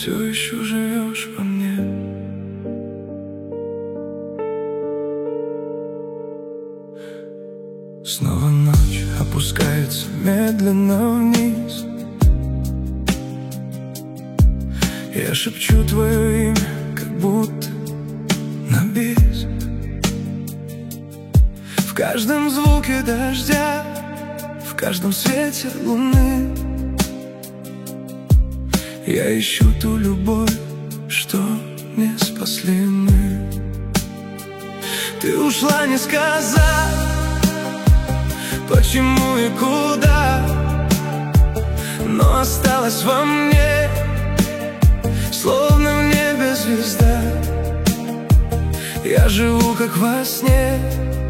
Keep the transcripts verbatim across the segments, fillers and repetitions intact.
все еще живешь во мне. Снова ночь опускается медленно вниз. Я шепчу твое имя, как будто на бис. В каждом звуке дождя, в каждом свете луны я ищу ту любовь, что не спасли мы. Ты ушла, не сказав, почему и куда, но осталась во мне, словно в небе звезда. Я живу как во сне,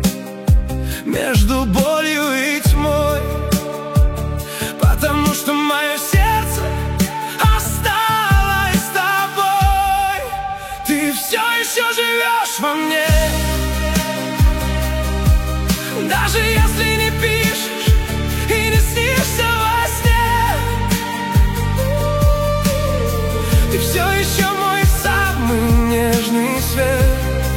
между болью и тьмой, потому что мое сердце осталось с тобой. Ты все еще живешь во мне, даже если не пишешь и не снишься во сне. Ты все еще мой самый нежный свет.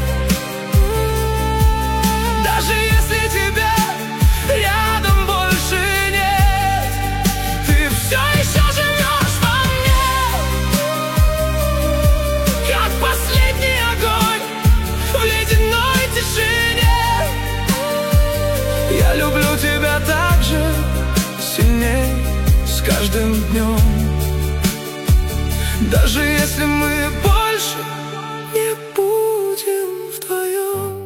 Даже если тебя рядом больше нет, ты все еще живешь во мне, как последний огонь в ледяной тишине. Я люблю тебя так же, сильней с каждым днем. Даже если мы больше не будем вдвоем.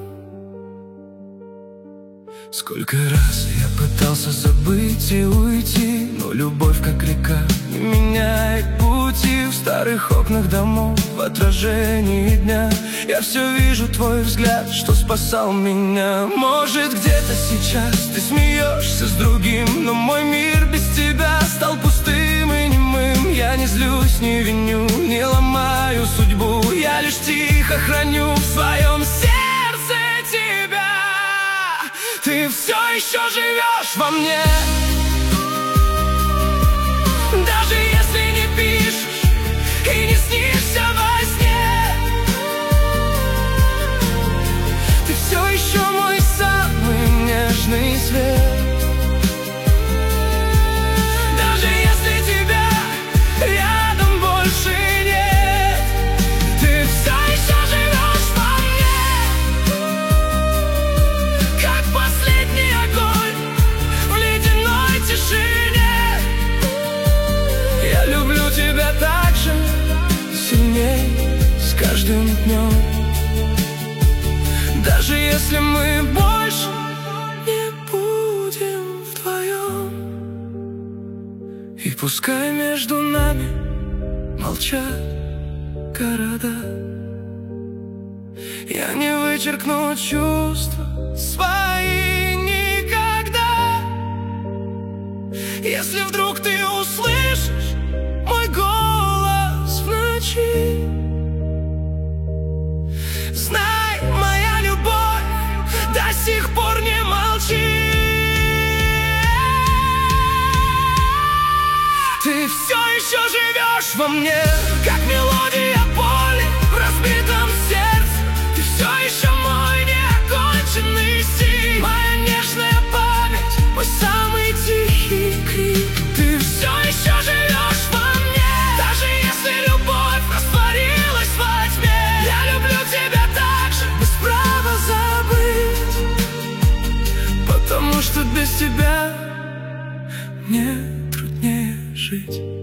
Сколько раз я пытался забыть и уйти, но любовь, как река, не меняет пути. В старых окнах домов, в отражении дня, я все вижу твой взгляд, что спасал меня. Может, где-то сейчас ты смеешься с другим, но мой мир без тебя стал пустым и немым. Я не злюсь, не виню, не ломаю судьбу, я лишь тихо храню в своем сердце тебя. Ты все еще живешь во мне, даже если не пишешь и не снишься во сне. Ты все еще мой самый нежный свет. Даже если тебя рядом больше нет, ты все еще живешь во мне, как последний огонь в ледяной тишине. Я люблю тебя так же, сильней с каждым днем. Даже если мы больше не будем вдвоем. И пускай между нами молчат города, я не вычеркну чувства свои никогда. Если вдруг ты услышишь мой голос в ночи, знай, моя любовь до сих пор не молчит. Ты все еще живешь во мне, как мелодия боли в разбитом сердце. Ты все еще мой неоконченный стих, моя нежная память, мой самый тихий крик. Ты все еще живешь во мне, даже если любовь растворилась во тьме. Я люблю тебя так же, без права забыть, потому что без тебя мне труднее жить.